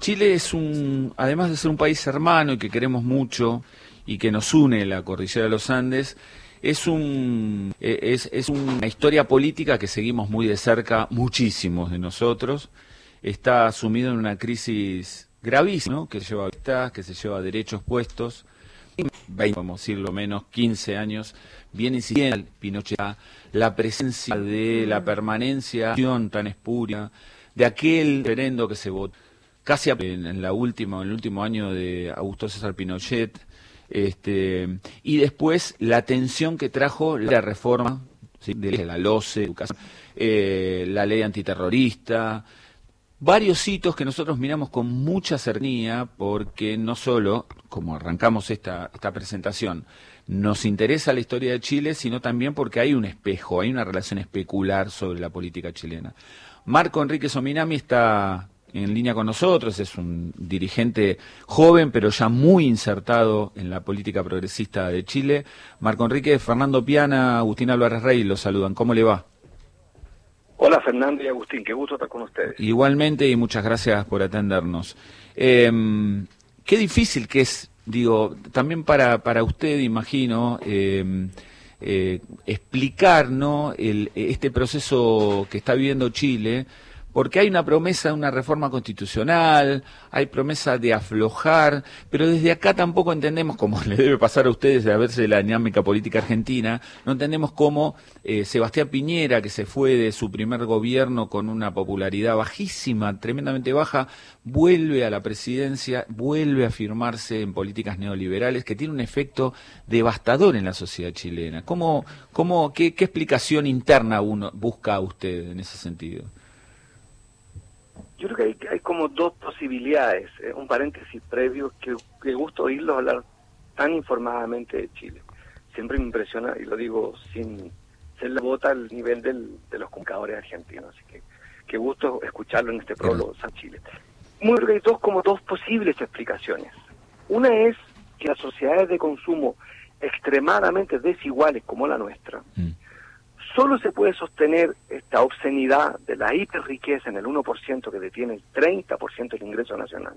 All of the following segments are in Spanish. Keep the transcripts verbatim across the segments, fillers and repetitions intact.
Chile es un, además de ser un país hermano y que queremos mucho y que nos une la cordillera de los Andes, es un es, es una historia política que seguimos muy de cerca, muchísimos de nosotros. Está sumido en una crisis gravísima, ¿no? que se lleva a que se lleva a derechos puestos, veinte, vamos a decirlo menos, quince años, viene insistiendo Pinochet, la presencia de la permanencia tan espuria de aquel referendo que se votó casi en, en la última, en el último año de Augusto César Pinochet, este, y después la tensión que trajo la reforma, ¿sí? de la LOCE, eh, la ley antiterrorista, varios hitos que nosotros miramos con mucha cercanía porque no solo, como arrancamos esta, esta presentación, nos interesa la historia de Chile, sino también porque hay un espejo, hay una relación especular sobre la política chilena. Marco Enrique Sominami está en línea con nosotros, es un dirigente joven, pero ya muy insertado en la política progresista de Chile. Marco Enrique, Fernando Piana, Agustín Álvarez Rey, los saludan. ¿Cómo le va? Hola Fernando y Agustín, qué gusto estar con ustedes. Igualmente, y muchas gracias por atendernos. Eh, qué difícil que es, digo, también para, para usted, imagino, eh, eh, explicar, ¿no? El, este proceso que está viviendo Chile, porque hay una promesa de una reforma constitucional, hay promesa de aflojar, pero desde acá tampoco entendemos, como le debe pasar a ustedes de haberse la dinámica política argentina, no entendemos cómo eh, Sebastián Piñera, que se fue de su primer gobierno con una popularidad bajísima, tremendamente baja, vuelve a la presidencia, vuelve a firmarse en políticas neoliberales, que tiene un efecto devastador en la sociedad chilena. ¿Cómo, cómo, qué, qué explicación interna uno busca usted en ese sentido? Yo creo que hay, hay como dos posibilidades, eh, un paréntesis previo, que, que gusto oírlos hablar tan informadamente de Chile. Siempre me impresiona, y lo digo sin ser la bota al nivel del, de los comunicadores argentinos, así que qué gusto escucharlo en este prólogo San Chile. Muy creo que hay dos, como dos posibles explicaciones. Una es que las sociedades de consumo extremadamente desiguales como la nuestra, mm. solo se puede sostener esta obscenidad de la hiperriqueza en el uno por ciento que detiene el treinta por ciento del ingreso nacional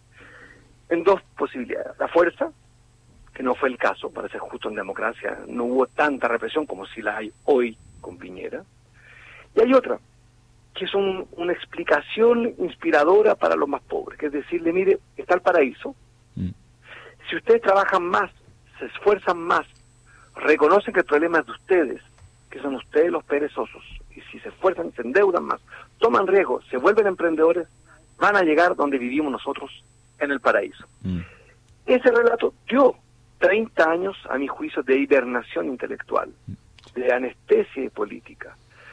en dos posibilidades. La fuerza, que no fue el caso, para ser justo en democracia, no hubo tanta represión como si la hay hoy con Piñera. Y hay otra, que es un, una explicación inspiradora para los más pobres, que es decirle, mire, está el paraíso. Mm. Si ustedes trabajan más, se esfuerzan más, reconocen que el problema es de ustedes, que son ustedes los perezosos, y si se esfuerzan, se endeudan más, toman riesgos, se vuelven emprendedores, van a llegar donde vivimos nosotros, en el paraíso. Mm. Ese relato dio treinta años, a mi juicio, de hibernación intelectual, de anestesia política,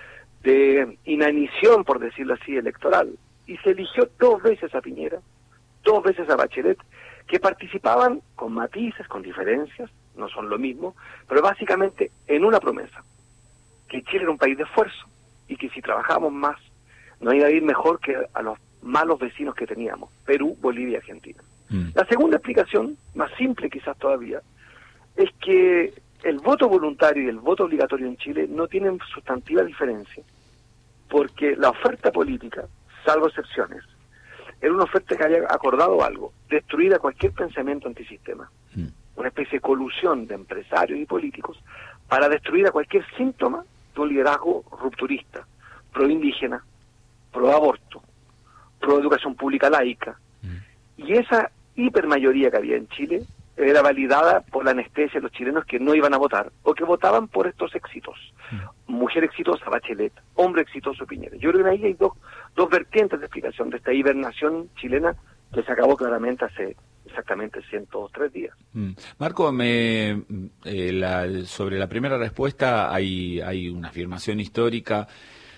de inanición, por decirlo así, electoral, y se eligió dos veces a Piñera, dos veces a Bachelet, que participaban con matices, con diferencias, no son lo mismo, pero básicamente en una promesa, que Chile era un país de esfuerzo y que si trabajábamos más nos iba a ir mejor que a los malos vecinos que teníamos, Perú, Bolivia y Argentina. Mm. La segunda explicación, más simple quizás todavía, es que el voto voluntario y el voto obligatorio en Chile no tienen sustantiva diferencia, porque la oferta política, salvo excepciones, era una oferta que había acordado algo, destruir a cualquier pensamiento antisistema, mm. una especie de colusión de empresarios y políticos para destruir a cualquier síntoma de un liderazgo rupturista, pro-indígena, pro-aborto, pro-educación pública laica. Mm. Y esa hipermayoría que había en Chile era validada por la anestesia de los chilenos que no iban a votar, o que votaban por estos éxitos. Mm. Mujer exitosa, Bachelet, hombre exitoso, Piñera. Yo creo que ahí hay dos, dos vertientes de explicación de esta hibernación chilena que se acabó claramente hace exactamente ciento tres días. Mm. Marco, me, eh, la, sobre la primera respuesta hay, hay una afirmación histórica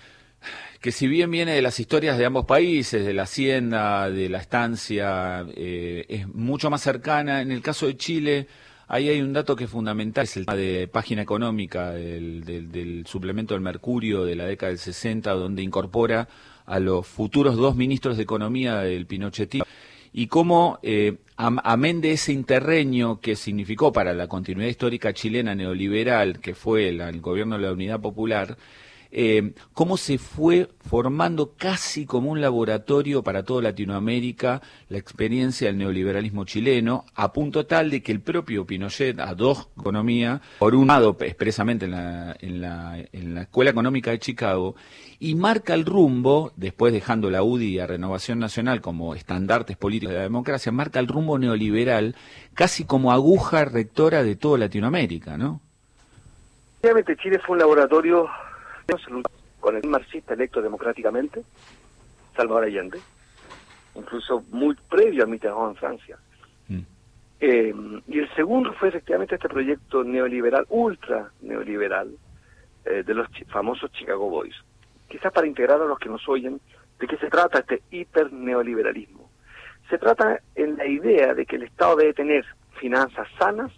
que si bien viene de las historias de ambos países, de la hacienda, de la estancia, eh, es mucho más cercana. En el caso de Chile, ahí hay un dato que es fundamental, es el tema de página económica del, del, del suplemento del Mercurio de la década del sesenta, donde incorpora a los futuros dos ministros de Economía del Pinochetismo, y cómo, eh, amén de ese interreño que significó para la continuidad histórica chilena neoliberal, que fue la, el gobierno de la Unidad Popular, eh, cómo se fue formando casi como un laboratorio para toda Latinoamérica la experiencia del neoliberalismo chileno, a punto tal de que el propio Pinochet adoptó economía, por un lado expresamente en la, en la, en la Escuela Económica de Chicago, y marca el rumbo, después dejando la U D I y a Renovación Nacional como estandartes políticos de la democracia, marca el rumbo neoliberal casi como aguja rectora de toda Latinoamérica, ¿no? Obviamente Chile fue un laboratorio con el marxista electo democráticamente, Salvador Allende, incluso muy previo a Mitterrand en Francia. Mm. Eh, y el segundo fue efectivamente este proyecto neoliberal, ultra neoliberal, eh, de los ch- famosos Chicago Boys. Quizás para integrar a los que nos oyen, ¿de qué se trata este hiper neoliberalismo? Se trata en la idea de que el Estado debe tener finanzas sanas,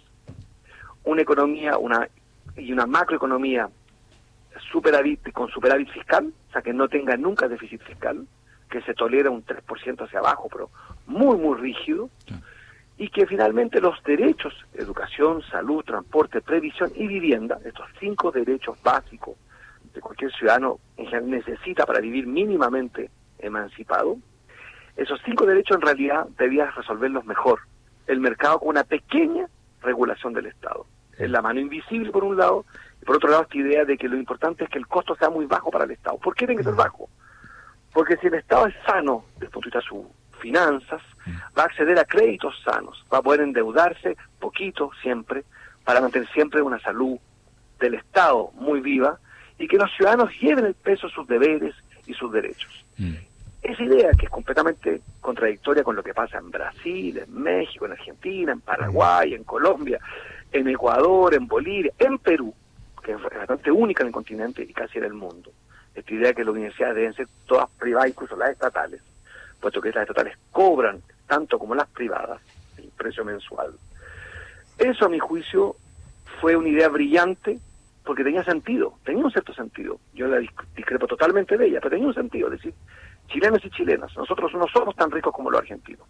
una economía una y una macroeconomía superávit, con superávit fiscal, o sea, que no tenga nunca déficit fiscal, que se tolera un tres por ciento hacia abajo, pero muy, muy rígido, sí. Y que finalmente los derechos, educación, salud, transporte, previsión y vivienda, estos cinco derechos básicos de cualquier ciudadano en general necesita para vivir mínimamente emancipado, esos cinco derechos en realidad debía resolverlos mejor el mercado con una pequeña regulación del Estado. Es la mano invisible por un lado, y por otro lado esta idea de que lo importante es que el costo sea muy bajo para el Estado. ¿Por qué tiene que ser bajo? Porque si el Estado es sano desde el punto de vista de sus finanzas, va a acceder a créditos sanos, va a poder endeudarse poquito siempre, para mantener siempre una salud del Estado muy viva, y que los ciudadanos lleven el peso de sus deberes y sus derechos. Mm. Esa idea, que es completamente contradictoria con lo que pasa en Brasil, en México, en Argentina, en Paraguay, en Colombia, en Ecuador, en Bolivia, en Perú, que es bastante única en el continente y casi en el mundo. Esta idea de que las universidades deben ser todas privadas, incluso las estatales, puesto que las estatales cobran, tanto como las privadas, el precio mensual. Eso, a mi juicio, fue una idea brillante, porque tenía sentido, tenía un cierto sentido. Yo la discrepo totalmente de ella, pero tenía un sentido. Es decir, chilenos y chilenas, nosotros no somos tan ricos como los argentinos.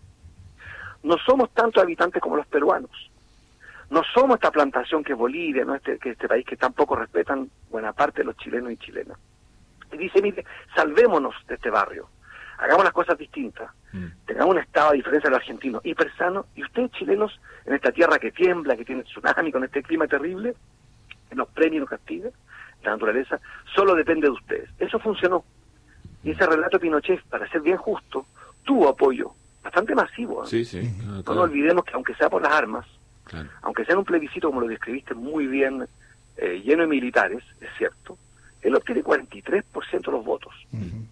No somos tantos habitantes como los peruanos. No somos esta plantación que es Bolivia, no este, que este país que tampoco respetan buena parte de los chilenos y chilenas. Y dice, mire, salvémonos de este barrio, hagamos las cosas distintas, mm. tengamos un estado a diferencia de los argentinos, hiper sano, y ustedes chilenos, en esta tierra que tiembla, que tiene tsunami, con este clima terrible, que nos premia y nos castiga, la naturaleza, solo depende de ustedes. Eso funcionó. Y ese relato de Pinochet, para ser bien justo, tuvo apoyo bastante masivo. ¿eh? Sí, sí. No, no, no olvidemos que aunque sea por las armas, claro. aunque sea en un plebiscito como lo describiste muy bien, eh, lleno de militares, es cierto, él obtiene cuarenta y tres por ciento de los votos. Uh-huh.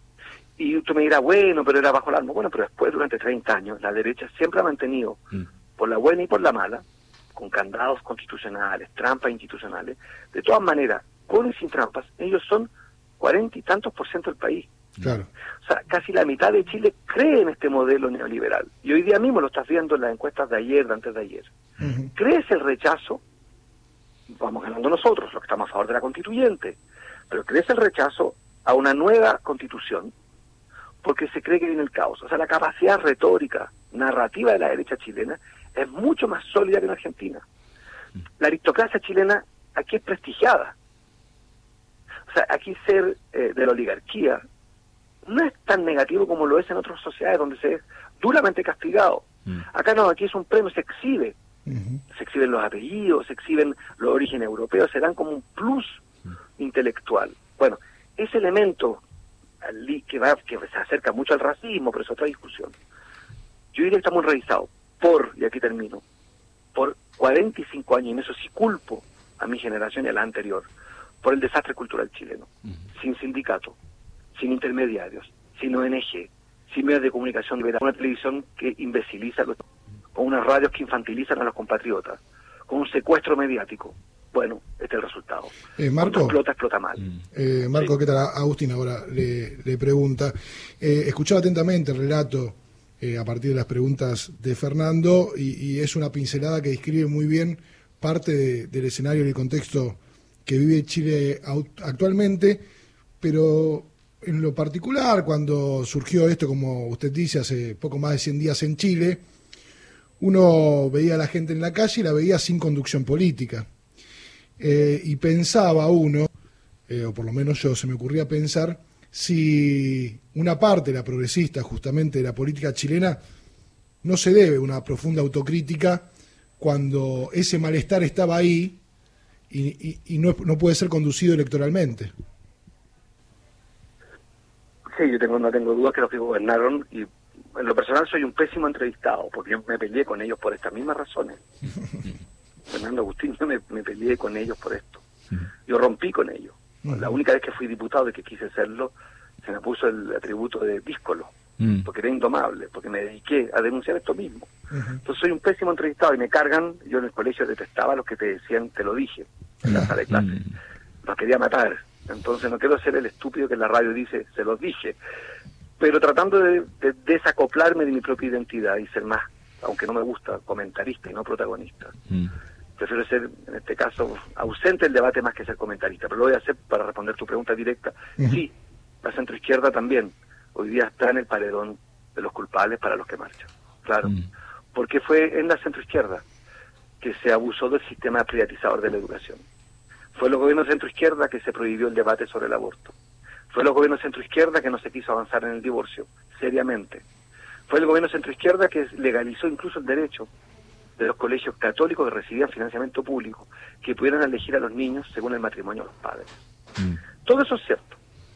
Y tú me dirás, bueno, pero era bajo el arma. Bueno, pero después, durante treinta años, la derecha siempre ha mantenido, uh-huh. por la buena y por la mala, con candados constitucionales, trampas institucionales, de todas maneras, con y sin trampas, ellos son cuarenta y tantos por ciento del país. Claro. O sea, casi la mitad de Chile cree en este modelo neoliberal. Y hoy día mismo lo estás viendo en las encuestas de ayer, de antes de ayer. Uh-huh. ¿Crece el rechazo? Vamos ganando nosotros, los que estamos a favor de la constituyente. Pero crece el rechazo a una nueva constitución porque se cree que viene el caos. O sea, la capacidad retórica, narrativa de la derecha chilena es mucho más sólida que en Argentina. La aristocracia chilena aquí es prestigiada. O sea, aquí ser eh, de la oligarquía no es tan negativo como lo es en otras sociedades donde se es duramente castigado. Mm. Acá no, aquí es un premio, se exhibe. Uh-huh. Se exhiben los apellidos, se exhiben los orígenes europeos, se dan como un plus mm. intelectual. Bueno, ese elemento que, va, que se acerca mucho al racismo, pero es otra discusión. Yo diría que está muy revisado por, y aquí termino, por cuarenta y cinco años, y en eso sí culpo a mi generación y a la anterior, por el desastre cultural chileno, uh-huh. sin sindicato, sin intermediarios, sin O N G, sin medios de comunicación, una televisión que imbeciliza, los, con unas radios que infantilizan a los compatriotas, con un secuestro mediático. Bueno, este es el resultado. Eh, Marco, Cuando explota, explota mal. Eh, Marco, sí. ¿Qué tal? Agustín ahora le, le pregunta. Eh, escuchaba atentamente el relato eh, a partir de las preguntas de Fernando y, y es una pincelada que describe muy bien parte de, del escenario y el contexto que vive Chile actualmente, pero en lo particular, cuando surgió esto, como usted dice, hace poco más de cien días en Chile, uno veía a la gente en la calle y la veía sin conducción política. Eh, y pensaba uno, eh, o por lo menos yo, se me ocurría pensar si una parte, la progresista justamente de la política chilena, no se debe una profunda autocrítica cuando ese malestar estaba ahí y, y, y no, no puede ser conducido electoralmente. Sí, yo tengo, no tengo dudas que los que gobernaron, y en lo personal soy un pésimo entrevistado, porque yo me peleé con ellos por estas mismas razones. Fernando Agustín, yo me, me peleé con ellos por esto. Yo rompí con ellos. La única vez que fui diputado, de que quise serlo, se me puso el atributo de díscolo, mm. porque era indomable, porque me dediqué a denunciar esto mismo. Uh-huh. Entonces soy un pésimo entrevistado y me cargan. Yo en el colegio detestaba a los que te decían, te lo dije, en la sala de clase. Mm. Los quería matar. Entonces no quiero ser el estúpido que en la radio dice, se los dije. Pero tratando de, de desacoplarme de mi propia identidad y ser más, aunque no me gusta, comentarista y no protagonista. Mm. Prefiero ser, en este caso, ausente del debate más que ser comentarista. Pero lo voy a hacer para responder tu pregunta directa. Uh-huh. Sí, la centroizquierda también hoy día está en el paredón de los culpables para los que marchan. Claro. Uh-huh. Porque fue en la centroizquierda que se abusó del sistema privatizador de la educación. Fue los gobiernos de centroizquierda que se prohibió el debate sobre el aborto. Fue los gobiernos de centroizquierda que no se quiso avanzar en el divorcio, seriamente. Fue el gobierno de centroizquierda que legalizó incluso el derecho de los colegios católicos que recibían financiamiento público, que pudieran elegir a los niños según el matrimonio de los padres. Mm. Todo eso es cierto,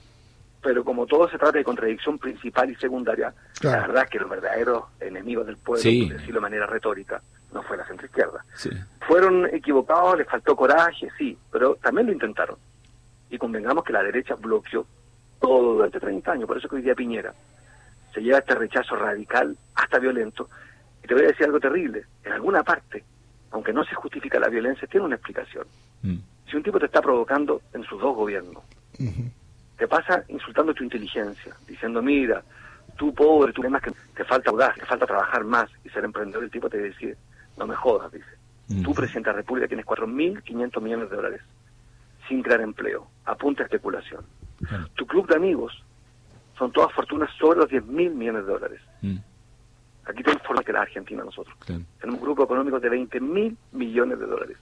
pero como todo se trata de contradicción principal y secundaria, claro, la verdad es que los verdaderos enemigos del pueblo, sí, por decirlo de manera retórica, no fue la centroizquierda. Sí. Fueron equivocados, les faltó coraje, sí, pero también lo intentaron. Y convengamos que la derecha bloqueó todo durante treinta años, por eso que hoy día Piñera se lleva este rechazo radical, hasta violento. Y te voy a decir algo terrible, en alguna parte, aunque no se justifica la violencia, tiene una explicación. Mm. Si un tipo te está provocando en sus dos gobiernos, uh-huh, te pasa insultando tu inteligencia, diciendo, mira, tú pobre, tú temas que te falta audaz, te falta trabajar más y ser emprendedor, el tipo te dice, no me jodas, dice. Uh-huh. Tú, presidente de la República, tienes cuatro mil quinientos millones de dólares sin crear empleo, a punta de especulación. Uh-huh. Tu club de amigos son todas fortunas sobre los diez mil millones de dólares. Uh-huh. Aquí tenemos forma que la Argentina nosotros. Claro. Tenemos un grupo económico de veinte mil millones de dólares.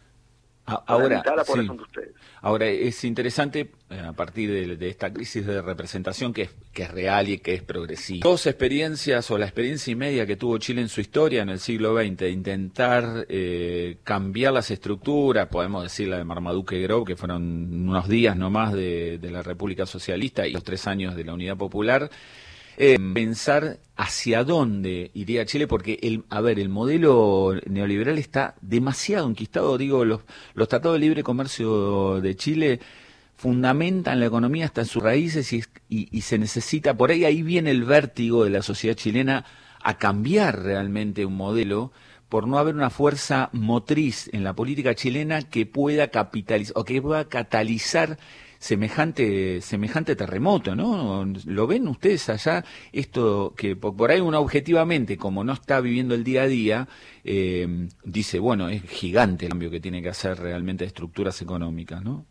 Ahora, la sí. de ustedes. Ahora es interesante, a partir de, de esta crisis de representación que es, que es real y que es progresiva. Dos experiencias, o la experiencia y media que tuvo Chile en su historia en el siglo veinte, de intentar eh, cambiar las estructuras, podemos decir la de Marmaduke y Grau, que fueron unos días nomás de, de la República Socialista y los tres años de la Unidad Popular. Eh, pensar hacia dónde iría Chile, porque el, a ver, el modelo neoliberal está demasiado enquistado. Digo, los, los tratados de libre comercio de Chile fundamentan la economía hasta en sus raíces y, y, y se necesita, por ahí ahí viene el vértigo de la sociedad chilena a cambiar realmente un modelo, por no haber una fuerza motriz en la política chilena que pueda capitalizar o que pueda catalizar semejante semejante terremoto, ¿no? ¿Lo ven ustedes allá? Esto que por, por ahí uno objetivamente, como no está viviendo el día a día, eh, dice, bueno, es gigante el cambio que tiene que hacer realmente de estructuras económicas, ¿no?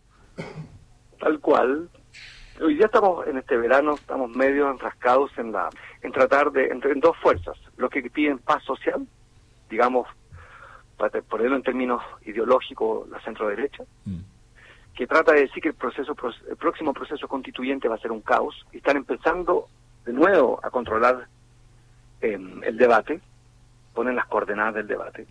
Tal cual. Hoy día estamos, en este verano, estamos medio enfrascados en la en tratar de, en, en dos fuerzas, los que piden paz social, digamos, para ponerlo en términos ideológicos, la centro derecha, mm. que trata de decir que el proceso el próximo proceso constituyente va a ser un caos, y están empezando de nuevo a controlar eh, el debate, ponen las coordenadas del debate,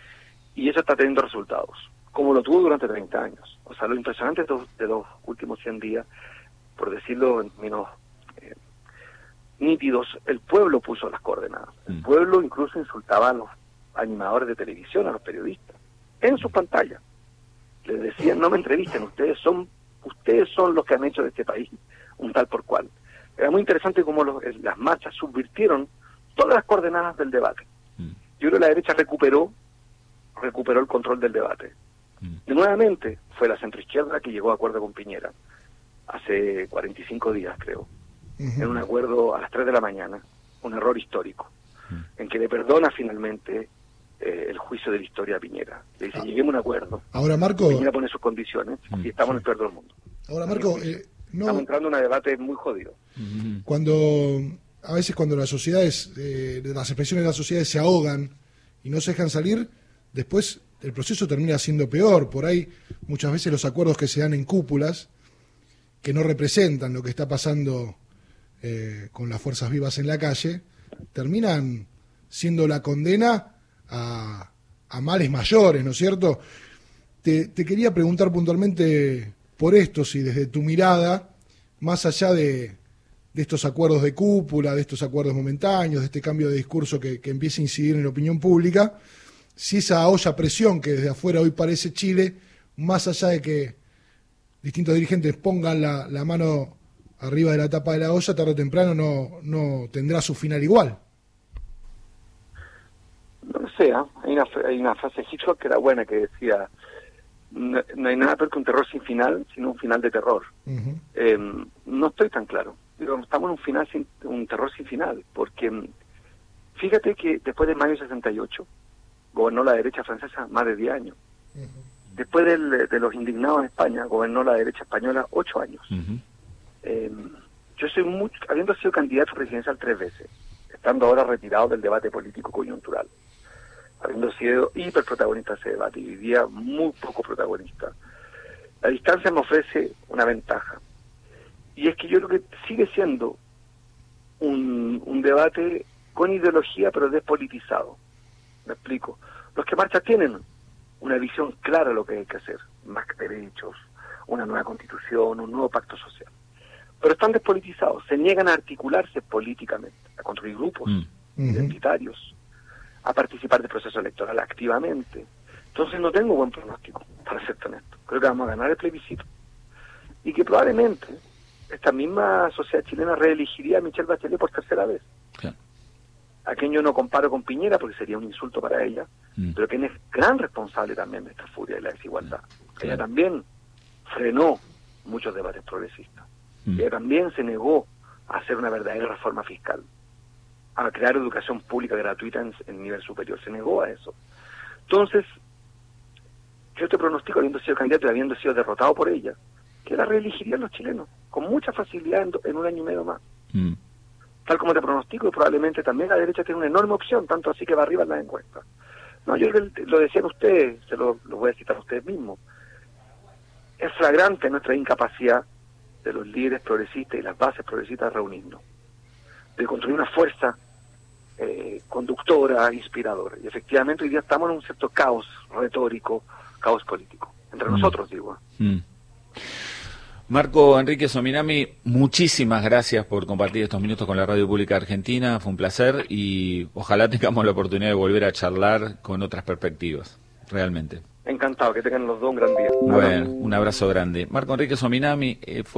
y eso está teniendo resultados, como lo tuvo durante treinta años. O sea, lo impresionante de los, de los últimos cien días, por decirlo en términos eh, nítidos, el pueblo puso las coordenadas. El mm. pueblo incluso insultaba a los animadores de televisión, a los periodistas, en sus pantallas. Les decían, no me entrevisten, ustedes son ustedes son los que han hecho de este país un tal por cual. Era muy interesante cómo los, las marchas subvirtieron todas las coordenadas del debate. Mm. Yo creo que la derecha recuperó recuperó el control del debate. Mm. Y nuevamente fue la centroizquierda que llegó a acuerdo con Piñera hace cuarenta y cinco días, creo, uh-huh. en un acuerdo a las tres de la mañana, un error histórico, mm. en que le perdona finalmente Eh, el juicio de la historia a Piñera. Le dice, ah. lleguemos a un acuerdo. Ahora, Marco... Piñera pone sus condiciones mm, y estamos sí. en el peor del mundo. Ahora, Marco... Eh, no, estamos entrando en un debate muy jodido. Cuando... A veces cuando las sociedades, eh, las expresiones de las sociedades se ahogan y no se dejan salir, después el proceso termina siendo peor. Por ahí, muchas veces los acuerdos que se dan en cúpulas que no representan lo que está pasando eh, con las fuerzas vivas en la calle, terminan siendo la condena a, a males mayores, ¿no es cierto? Te, te quería preguntar puntualmente por esto, si desde tu mirada, más allá de, de estos acuerdos de cúpula, de estos acuerdos momentáneos, de este cambio de discurso que, que empieza a incidir en la opinión pública, si esa olla a presión que desde afuera hoy parece Chile, más allá de que distintos dirigentes pongan la, la mano arriba de la tapa de la olla, tarde o temprano no, no tendrá su final igual. No lo sé, ¿eh? hay, una, hay una frase de Hitchcock que era buena, que decía: no, no hay nada peor que un terror sin final, sino un final de terror. Uh-huh. eh, no estoy tan claro. Digo, estamos en un final sin, un terror sin final, porque fíjate que después de mayo del sesenta y ocho gobernó la derecha francesa más de diez años. Uh-huh. Después del, de los indignados en España, gobernó la derecha española ocho años. Uh-huh. eh, yo soy mucho, habiendo sido candidato presidencial tres veces, estando ahora retirado del debate político coyuntural, habiendo sido hiperprotagonista de ese debate y vivía muy poco protagonista, la distancia me ofrece una ventaja. Y es que yo creo que sigue siendo un, un debate con ideología, pero despolitizado. Me explico. Los que marchan tienen una visión clara de lo que hay que hacer: más derechos, una nueva constitución, un nuevo pacto social. Pero están despolitizados, se niegan a articularse políticamente, a construir grupos mm. identitarios, a participar del proceso electoral activamente. Entonces no tengo buen pronóstico, para ser honesto. Creo que vamos a ganar el plebiscito. Y que probablemente esta misma sociedad chilena reelegiría a Michelle Bachelet por tercera vez. Claro. A quien yo no comparo con Piñera porque sería un insulto para ella, mm. pero quien es gran responsable también de esta furia de la desigualdad. Claro. Ella también frenó muchos debates progresistas. Mm. Ella también se negó a hacer una verdadera reforma fiscal, a crear educación pública gratuita en, en nivel superior. Se negó a eso. Entonces, yo te pronostico, habiendo sido candidato y habiendo sido derrotado por ella, que la reelegirían los chilenos con mucha facilidad en, en un año y medio más. Mm. Tal como te pronostico, y probablemente también la derecha tiene una enorme opción, tanto así que va arriba en las encuestas. No, yo lo decían ustedes, se lo, lo voy a citar a ustedes mismos. Es flagrante nuestra incapacidad de los líderes progresistas y las bases progresistas de reunirnos, de construir una fuerza eh, conductora, inspiradora. Y efectivamente hoy día estamos en un cierto caos retórico, caos político. Entre mm. nosotros, digo. Mm. Marco Enrique Sominami, muchísimas gracias por compartir estos minutos con la Radio Pública Argentina. Fue un placer y ojalá tengamos la oportunidad de volver a charlar con otras perspectivas, realmente. Encantado, que tengan los dos un gran día. Bueno, un abrazo grande. Marco Enrique Sominami eh, fue